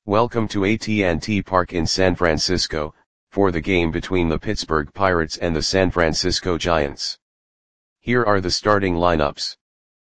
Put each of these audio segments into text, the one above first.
Welcome to AT&T Park in San Francisco, for the game between the Pittsburgh Pirates and the San Francisco Giants. Here are the starting lineups.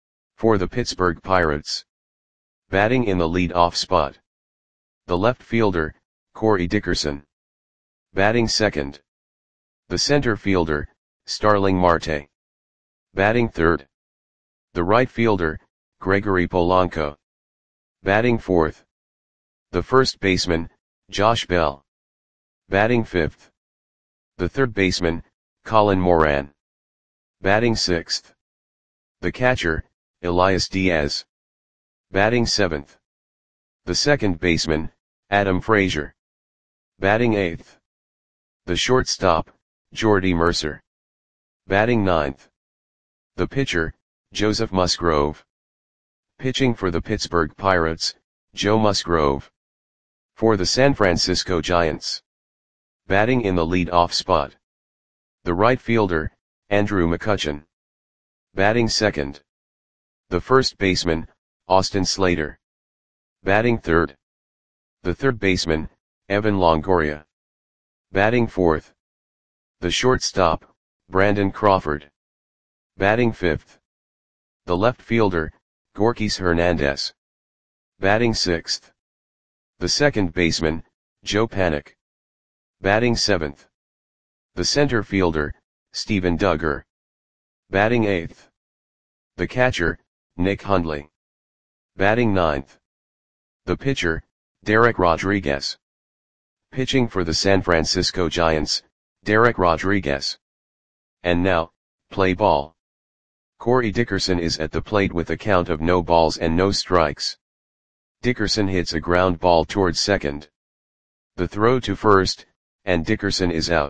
For the Pittsburgh Pirates. Batting in the lead-off spot. The left fielder, Corey Dickerson. Batting second. The center fielder, Starling Marte. Batting third. The right fielder, Gregory Polanco. Batting fourth. The first baseman, Josh Bell. Batting fifth. The third baseman, Colin Moran. Batting sixth. The catcher, Elias Diaz. Batting seventh. The second baseman, Adam Frazier. Batting eighth. The shortstop, Jordy Mercer. Batting ninth. The pitcher, Joseph Musgrove. Pitching for the Pittsburgh Pirates, Joe Musgrove. For the San Francisco Giants. Batting in the lead-off spot. The right fielder, Andrew McCutchen. Batting second. The first baseman, Austin Slater. Batting third. The third baseman, Evan Longoria. Batting fourth. The shortstop, Brandon Crawford. Batting fifth. The left fielder, Gorkys Hernandez. Batting sixth. The second baseman, Joe Panik. Batting seventh. The center fielder, Steven Duggar. Batting eighth. The catcher, Nick Hundley. Batting ninth. The pitcher, Derek Rodriguez. Pitching for the San Francisco Giants, Derek Rodriguez. And now, play ball. Corey Dickerson is at the plate with a count of no balls and no strikes. Dickerson hits a ground ball towards second. The throw to first, and Dickerson is out.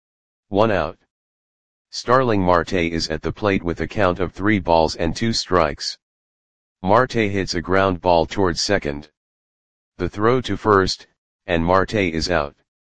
1 out. Starling Marte is at the plate with a count of 3 balls and 2 strikes. Marte hits a ground ball towards second. The throw to first, and Marte is out.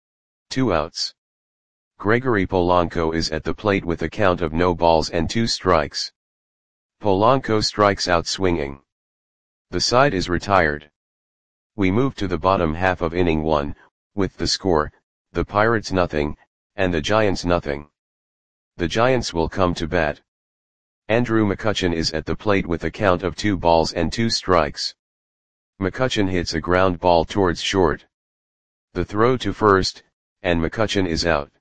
2 outs. Gregory Polanco is at the plate with a count of no balls and 2 strikes. Polanco strikes out swinging. The side is retired. We move to the bottom half of inning 1, with the score, the Pirates nothing, and the Giants nothing. The Giants will come to bat. Andrew McCutchen is at the plate with a count of 2 balls and 2 strikes. McCutchen hits a ground ball towards short. The throw to first, and McCutchen is out.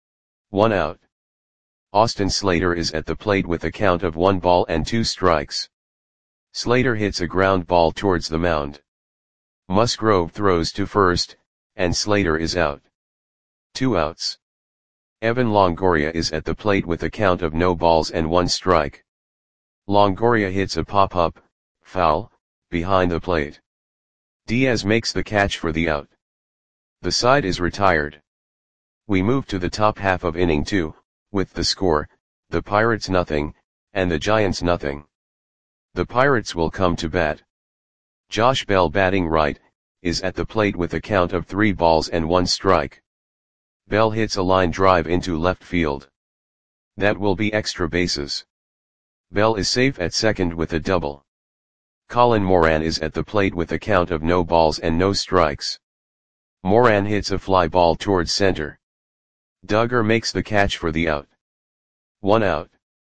1 out. Austin Slater is at the plate with a count of 1 ball and 2 strikes. Slater hits a ground ball towards the mound. Musgrove throws to first, and Slater is out. 2 outs. Evan Longoria is at the plate with a count of no balls and 1 strike. Longoria hits a pop-up, foul, behind the plate. Diaz makes the catch for the out. The side is retired. We move to the top half of inning 2, with the score, the Pirates nothing, and the Giants nothing. The Pirates will come to bat. Josh Bell batting right, is at the plate with a count of 3 balls and 1 strike. Bell hits a line drive into left field. That will be extra bases. Bell is safe at second with a double. Colin Moran is at the plate with a count of no balls and no strikes. Moran hits a fly ball towards center. Duggar makes the catch for the out. 1 out.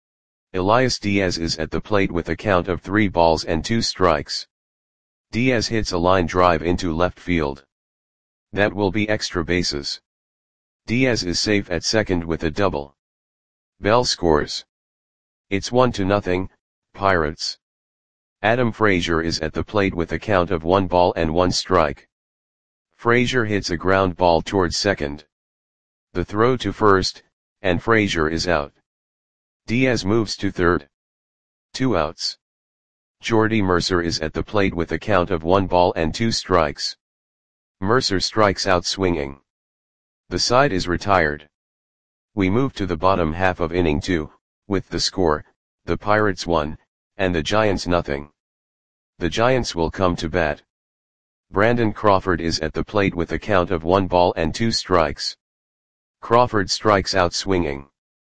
Elias Diaz is at the plate with a count of 3 balls and 2 strikes. Diaz hits a line drive into left field. That will be extra bases. Diaz is safe at second with a double. Bell scores. It's 1-0, Pirates. Adam Frazier is at the plate with a count of 1 ball and 1 strike. Frazier hits a ground ball towards second. The throw to first, and Frazier is out. Diaz moves to third. 2 outs. Jordy Mercer is at the plate with a count of 1 ball and 2 strikes. Mercer strikes out swinging. The side is retired. We move to the bottom half of inning 2, with the score, the Pirates 1, and the Giants nothing. The Giants will come to bat. Brandon Crawford is at the plate with a count of 1 ball and 2 strikes. Crawford strikes out swinging.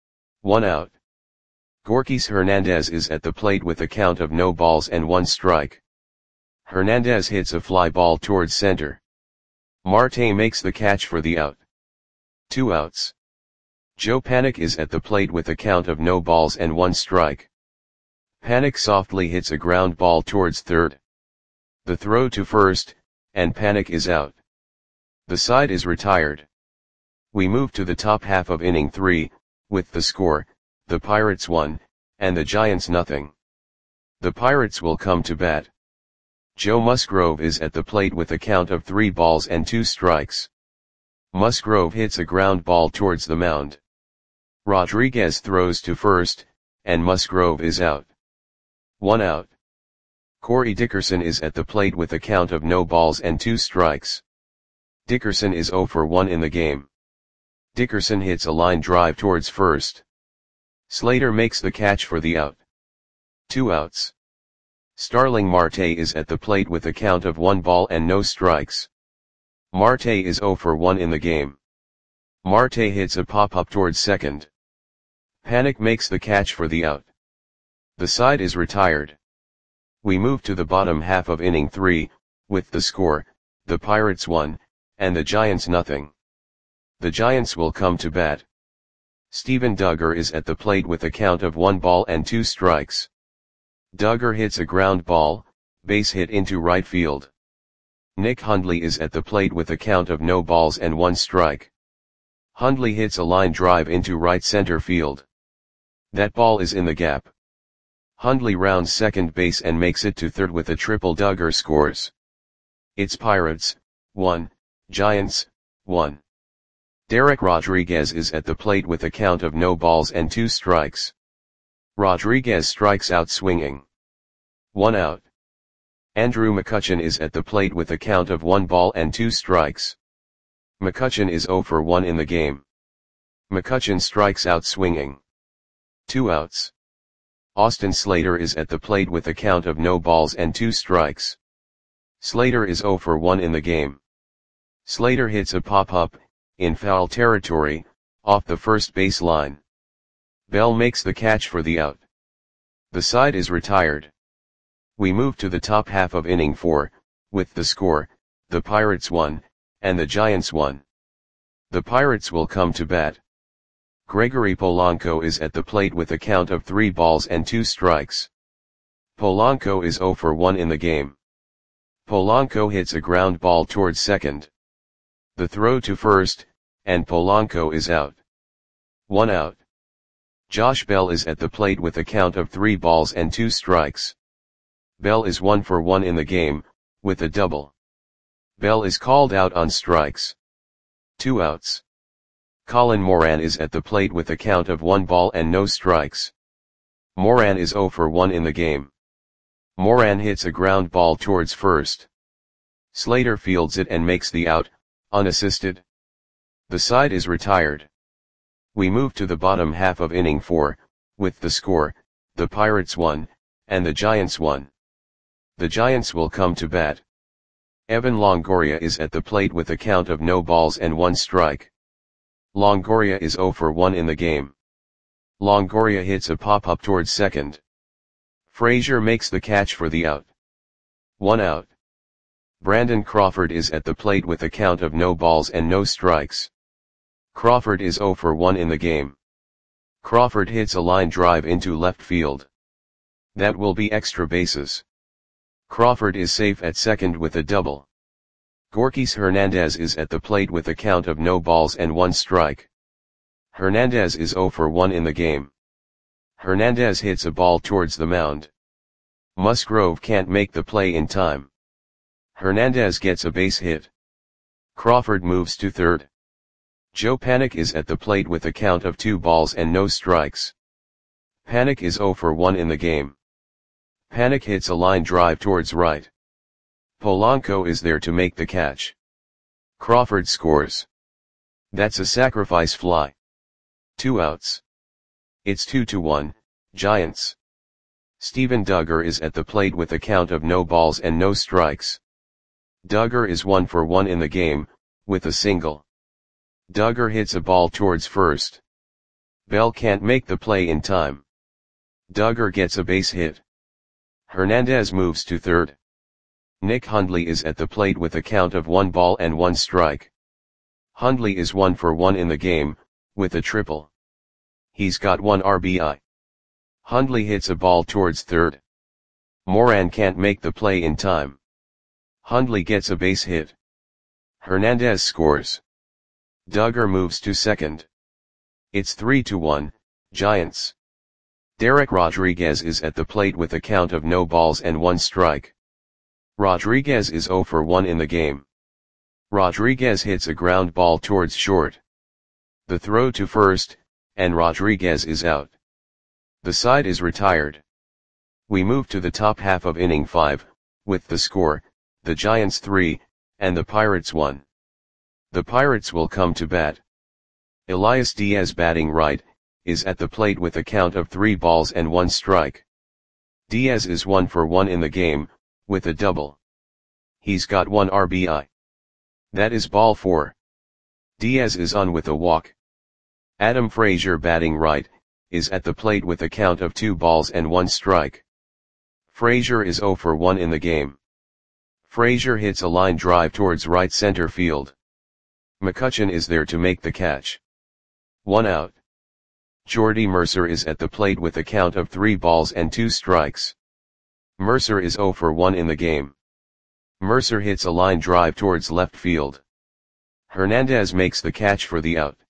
1 out. Gorkys Hernandez is at the plate with a count of no balls and 1 strike. Hernandez hits a fly ball towards center. Marte makes the catch for the out. 2 outs. Joe Panik is at the plate with a count of no balls and 1 strike. Panik softly hits a ground ball towards third. The throw to first, and Panik is out. The side is retired. We move to the top half of inning 3, with the score, the Pirates 1, and the Giants nothing. The Pirates will come to bat. Joe Musgrove is at the plate with a count of 3 balls and 2 strikes. Musgrove hits a ground ball towards the mound. Rodriguez throws to first, and Musgrove is out. 1 out. Corey Dickerson is at the plate with a count of no balls and 2 strikes. Dickerson is 0 for 1 in the game. Dickerson hits a line drive towards first. Slater makes the catch for the out. 2 outs. Starling Marte is at the plate with a count of 1 ball and no strikes. Marte is 0 for 1 in the game. Marte hits a pop-up towards second. Panik makes the catch for the out. The side is retired. We move to the bottom half of inning 3, with the score, the Pirates 1, and the Giants nothing. The Giants will come to bat. Steven Duggar is at the plate with a count of 1 ball and 2 strikes. Duggar hits a ground ball, base hit into right field. Nick Hundley is at the plate with a count of no balls and 1 strike. Hundley hits a line drive into right center field. That ball is in the gap. Hundley rounds second base and makes it to third with a triple. Duggar scores. It's Pirates 1, Giants 1. Derek Rodriguez is at the plate with a count of no balls and 2 strikes. Rodriguez strikes out swinging. 1 out. Andrew McCutchen is at the plate with a count of 1 ball and 2 strikes. McCutchen is 0 for 1 in the game. McCutchen strikes out swinging. 2 outs. Austin Slater is at the plate with a count of no balls and 2 strikes. Slater is 0 for 1 in the game. Slater hits a pop-up, in foul territory, off the first base line. Bell makes the catch for the out. The side is retired. We move to the top half of inning 4, with the score, the Pirates 1, and the Giants 1. The Pirates will come to bat. Gregory Polanco is at the plate with a count of 3 balls and 2 strikes. Polanco is 0 for 1 in the game. Polanco hits a ground ball towards second. The throw to first, and Polanco is out. 1 out. Josh Bell is at the plate with a count of 3 balls and 2 strikes. Bell is 1 for 1 in the game, with a double. Bell is called out on strikes. 2 outs. Colin Moran is at the plate with a count of 1 ball and no strikes. Moran is 0 for 1 in the game. Moran hits a ground ball towards first. Slater fields it and makes the out, unassisted. The side is retired. We move to the bottom half of inning 4, with the score, the Pirates 1, and the Giants 1. The Giants will come to bat. Evan Longoria is at the plate with a count of no balls and 1 strike. Longoria is 0 for 1 in the game. Longoria hits a pop-up towards second. Frazier makes the catch for the out. 1 out. Brandon Crawford is at the plate with a count of no balls and no strikes. Crawford is 0 for 1 in the game. Crawford hits a line drive into left field. That will be extra bases. Crawford is safe at second with a double. Gorkys Hernandez is at the plate with a count of no balls and 1 strike. Hernandez is 0 for 1 in the game. Hernandez hits a ball towards the mound. Musgrove can't make the play in time. Hernandez gets a base hit. Crawford moves to third. Joe Panik is at the plate with a count of 2 balls and no strikes. Panik is 0 for 1 in the game. Panik hits a line drive towards right. Polanco is there to make the catch. Crawford scores. That's a sacrifice fly. 2 outs. It's 2-1, Giants. Steven Duggar is at the plate with a count of no balls and no strikes. Duggar is 1 for 1 in the game, with a single. Duggar hits a ball towards first. Bell can't make the play in time. Duggar gets a base hit. Hernandez moves to third. Nick Hundley is at the plate with a count of 1 ball and 1 strike. Hundley is 1 for 1 in the game, with a triple. He's got 1 RBI. Hundley hits a ball towards third. Moran can't make the play in time. Hundley gets a base hit. Hernandez scores. Duggar moves to second. It's 3-1, Giants. Derek Rodriguez is at the plate with a count of no balls and 1 strike. Rodriguez is 0 for 1 in the game. Rodriguez hits a ground ball towards short. The throw to first, and Rodriguez is out. The side is retired. We move to the top half of inning 5, with the score, the Giants 3, and the Pirates 1. The Pirates will come to bat. Elias Diaz, batting right, is at the plate with a count of 3 balls and 1 strike. Diaz is 1 for 1 in the game, with a double. He's got 1 RBI. That is ball 4. Diaz is on with a walk. Adam Frazier, batting right, is at the plate with a count of 2 balls and 1 strike. Frazier is 0 for 1 in the game. Frazier hits a line drive towards right center field. McCutchen is there to make the catch. 1 out. Jordy Mercer is at the plate with a count of 3 balls and 2 strikes. Mercer is 0 for 1 in the game. Mercer hits a line drive towards left field. Hernandez makes the catch for the out.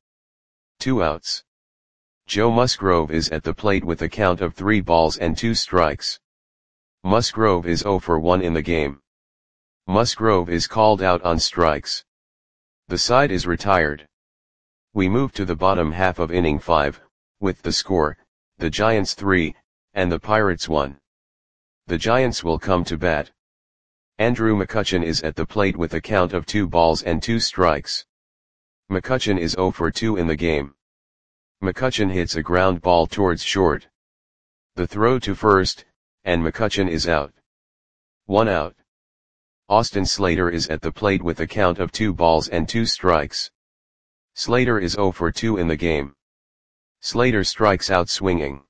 2 outs. Joe Musgrove is at the plate with a count of 3 balls and 2 strikes. Musgrove is 0 for 1 in the game. Musgrove is called out on strikes. The side is retired. We move to the bottom half of inning 5, with the score, the Giants 3, and the Pirates 1. The Giants will come to bat. Andrew McCutchen is at the plate with a count of 2 balls and 2 strikes. McCutchen is 0 for 2 in the game. McCutchen hits a ground ball towards short. The throw to first, and McCutchen is out. 1 out. Austin Slater is at the plate with a count of 2 balls and 2 strikes. Slater is 0 for 2 in the game. Slater strikes out swinging.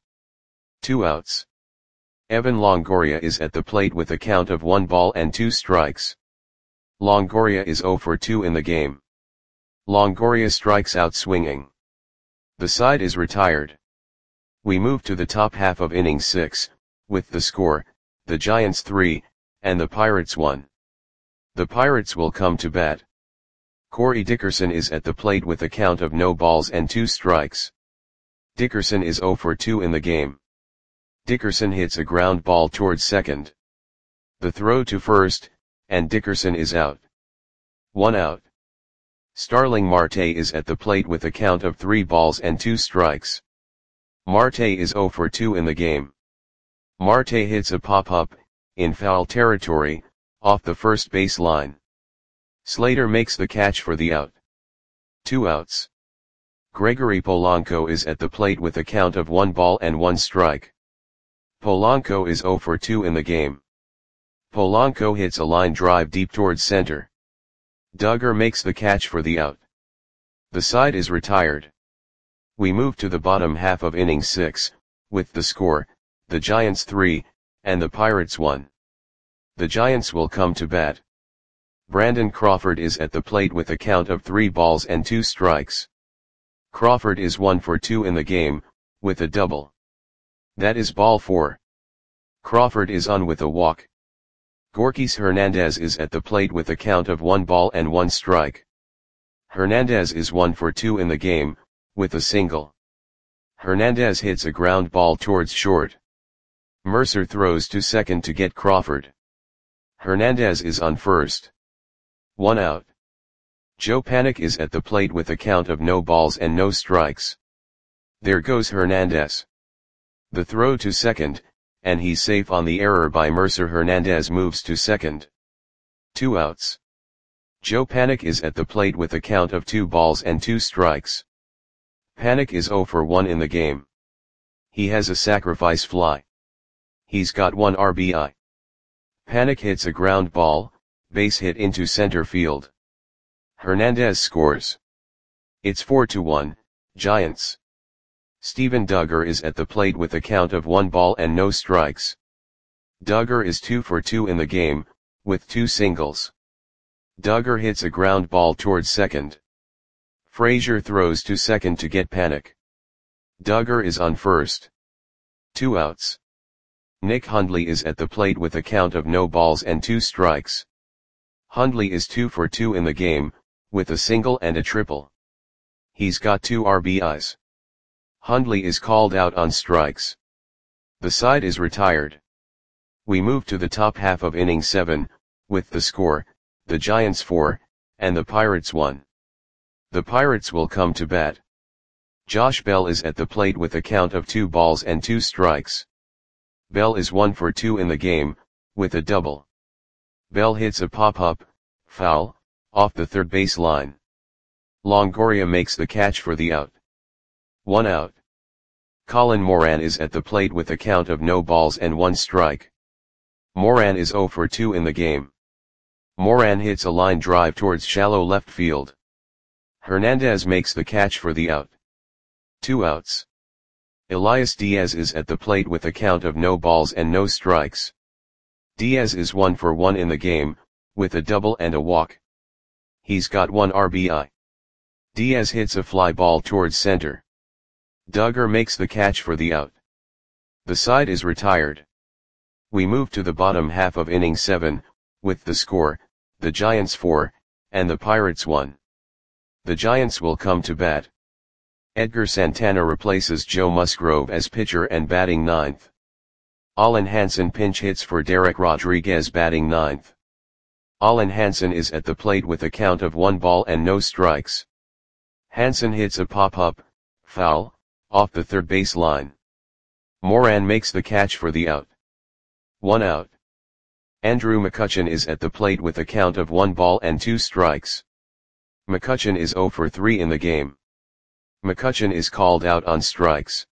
2 outs. Evan Longoria is at the plate with a count of 1 ball and 2 strikes. Longoria is 0 for 2 in the game. Longoria strikes out swinging. The side is retired. We move to the top half of inning 6, with the score, the Giants 3, and the Pirates 1. The Pirates will come to bat. Corey Dickerson is at the plate with a count of no balls and 2 strikes. Dickerson is 0 for 2 in the game. Dickerson hits a ground ball towards second. The throw to first, and Dickerson is out. 1 out. Starling Marte is at the plate with a count of 3 balls and 2 strikes. Marte is 0 for 2 in the game. Marte hits a pop-up, in foul territory, off the first base line. Slater makes the catch for the out. 2 outs. Gregory Polanco is at the plate with a count of 1 ball and 1 strike. Polanco is 0 for 2 in the game. Polanco hits a line drive deep towards center. Duggar makes the catch for the out. The side is retired. We move to the bottom half of inning 6, with the score, the Giants 3, and the Pirates 1. The Giants will come to bat. Brandon Crawford is at the plate with a count of 3 balls and 2 strikes. Crawford is 1 for 2 in the game, with a double. That is ball 4. Crawford is on with a walk. Gorkys Hernandez is at the plate with a count of 1 ball and 1 strike. Hernandez is 1 for 2 in the game, with a single. Hernandez hits a ground ball towards short. Mercer throws to second to get Crawford. Hernandez is on first. 1 out. Joe Panik is at the plate with a count of no balls and no strikes. There goes Hernandez. The throw to second, and he's safe on the error by Mercer. Hernandez moves to second. 2 outs. Joe Panik is at the plate with a count of 2 balls and 2 strikes. Panik is 0 for 1 in the game. He has a sacrifice fly. He's got 1 RBI. Panik hits a ground ball, base hit into center field. Hernandez scores. It's 4-1, Giants. Steven Duggar is at the plate with a count of 1 ball and no strikes. Duggar is 2 for 2 in the game, with 2 singles. Duggar hits a ground ball towards second. Frazier throws to second to get Panik. Duggar is on first. 2 outs. Nick Hundley is at the plate with a count of no balls and 2 strikes. Hundley is 2 for 2 in the game, with a single and a triple. He's got 2 RBIs. Hundley is called out on strikes. The side is retired. We move to the top half of inning 7, with the score, the Giants 4, and the Pirates 1. The Pirates will come to bat. Josh Bell is at the plate with a count of 2 balls and 2 strikes. Bell is 1 for 2 in the game, with a double. Bell hits a pop-up, foul, off the third base line. Longoria makes the catch for the out. 1 out. Colin Moran is at the plate with a count of no balls and 1 strike. Moran is 0 for 2 in the game. Moran hits a line drive towards shallow left field. Hernandez makes the catch for the out. 2 outs. Elias Diaz is at the plate with a count of no balls and no strikes. Diaz is 1 for 1 in the game, with a double and a walk. He's got 1 RBI. Diaz hits a fly ball towards center. Duggar makes the catch for the out. The side is retired. We move to the bottom half of inning 7, with the score, the Giants 4, and the Pirates 1. The Giants will come to bat. Edgar Santana replaces Joe Musgrove as pitcher and batting 9th. Allen Hansen pinch hits for Derek Rodriguez batting 9th. Allen Hansen is at the plate with a count of 1 ball and no strikes. Hansen hits a pop-up, foul, off the third base line. Moran makes the catch for the out. 1 out. Andrew McCutchen is at the plate with a count of 1 ball and 2 strikes. McCutchen is 0 for 3 in the game. McCutchen is called out on strikes.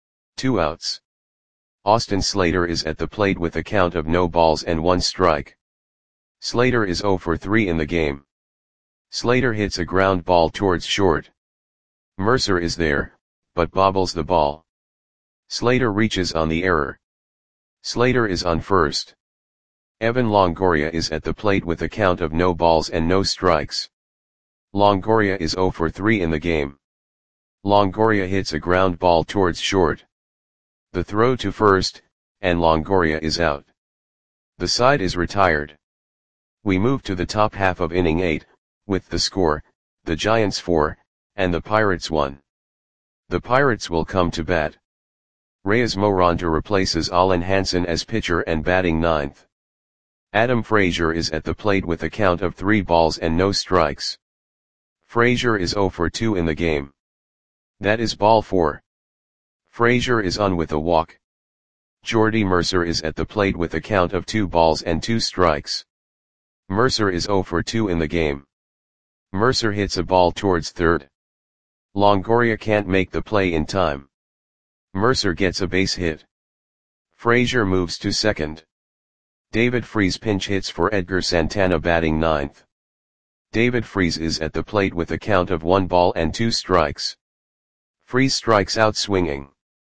2 outs. Austin Slater is at the plate with a count of no balls and 1 strike. Slater is 0 for 3 in the game. Slater hits a ground ball towards short. Mercer is there, but bobbles the ball. Slater reaches on the error. Slater is on first. Evan Longoria is at the plate with a count of no balls and no strikes. Longoria is 0 for 3 in the game. Longoria hits a ground ball towards short. The throw to first, and Longoria is out. The side is retired. We move to the top half of inning 8, with the score, the Giants 4, and the Pirates 1. The Pirates will come to bat. Reyes Moronta replaces Allen Hansen as pitcher and batting 9th. Adam Frazier is at the plate with a count of 3 balls and no strikes. Frazier is 0 for 2 in the game. That is ball 4. Frazier is on with a walk. Jordy Mercer is at the plate with a count of 2 balls and 2 strikes. Mercer is 0 for 2 in the game. Mercer hits a ball towards third. Longoria can't make the play in time. Mercer gets a base hit. Frazier moves to second. David Freese pinch hits for Edgar Santana batting 9th. David Freese is at the plate with a count of 1 ball and 2 strikes. Freese strikes out swinging.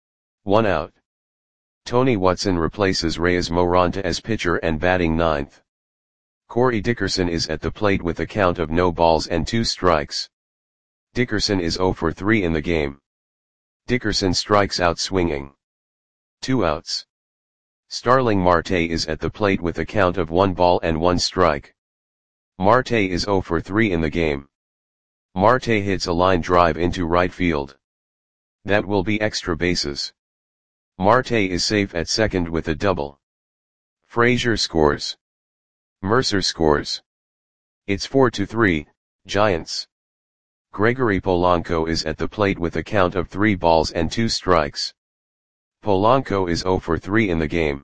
1 out. Tony Watson replaces Reyes Moronta as pitcher and batting 9th. Corey Dickerson is at the plate with a count of no balls and 2 strikes. Dickerson is 0 for 3 in the game. Dickerson strikes out swinging. 2 outs. Starling Marte is at the plate with a count of 1 ball and 1 strike. Marte is 0 for 3 in the game. Marte hits a line drive into right field. That will be extra bases. Marte is safe at second with a double. Frazier scores. Mercer scores. It's 4-3, Giants. Gregory Polanco is at the plate with a count of 3 balls and 2 strikes. Polanco is 0 for 3 in the game.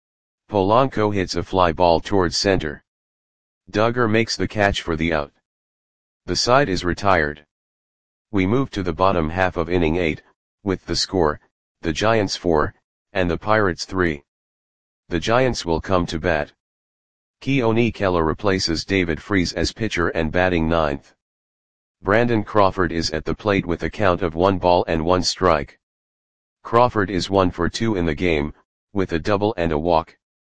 Polanco hits a fly ball towards center. Duggar makes the catch for the out. The side is retired. We move to the bottom half of inning 8, with the score, the Giants 4, and the Pirates 3. The Giants will come to bat. Keone Kela replaces David Freese as pitcher and batting 9th. Brandon Crawford is at the plate with a count of 1 ball and 1 strike. Crawford is 1 for 2 in the game, with a double and a walk.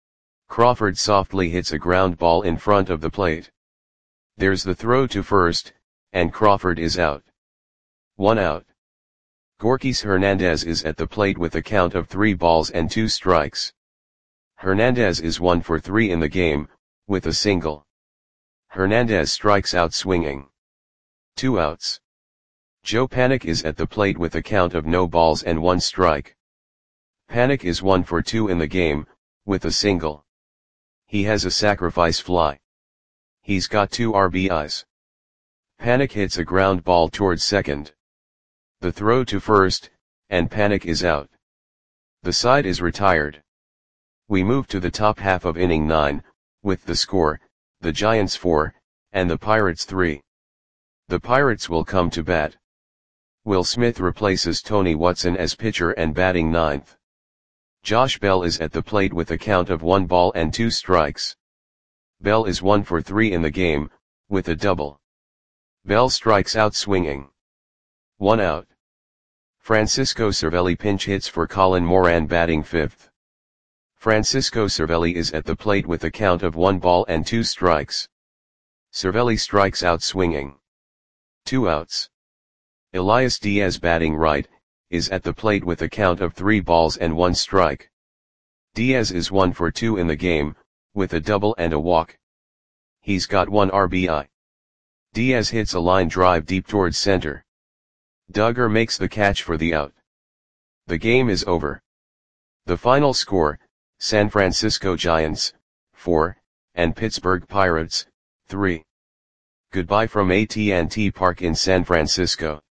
Crawford softly hits a ground ball in front of the plate. There's the throw to first, and Crawford is out. 1 out. Gorkys Hernandez is at the plate with a count of 3 balls and 2 strikes. Hernandez is 1 for 3 in the game, with a single. Hernandez strikes out swinging. 2 outs. Joe Panik is at the plate with a count of no balls and 1 strike. Panik is 1 for 2 in the game, with a single. He has a sacrifice fly. He's got 2 RBIs. Panik hits a ground ball towards second. The throw to first, and Panik is out. The side is retired. We move to the top half of inning 9, with the score, the Giants 4, and the Pirates 3. The Pirates will come to bat. Will Smith replaces Tony Watson as pitcher and batting 9th. Josh Bell is at the plate with a count of 1 ball and 2 strikes. Bell is 1 for 3 in the game, with a double. Bell strikes out swinging. 1 out. Francisco Cervelli pinch hits for Colin Moran batting 5th. Francisco Cervelli is at the plate with a count of 1 ball and 2 strikes. Cervelli strikes out swinging. 2 outs. Elias Diaz batting right, is at the plate with a count of 3 balls and 1 strike. Diaz is 1 for 2 in the game, with a double and a walk. He's got 1 RBI. Diaz hits a line drive deep towards center. Duggar makes the catch for the out. The game is over. The final score, San Francisco Giants, 4, and Pittsburgh Pirates, 3. Goodbye from AT&T Park in San Francisco.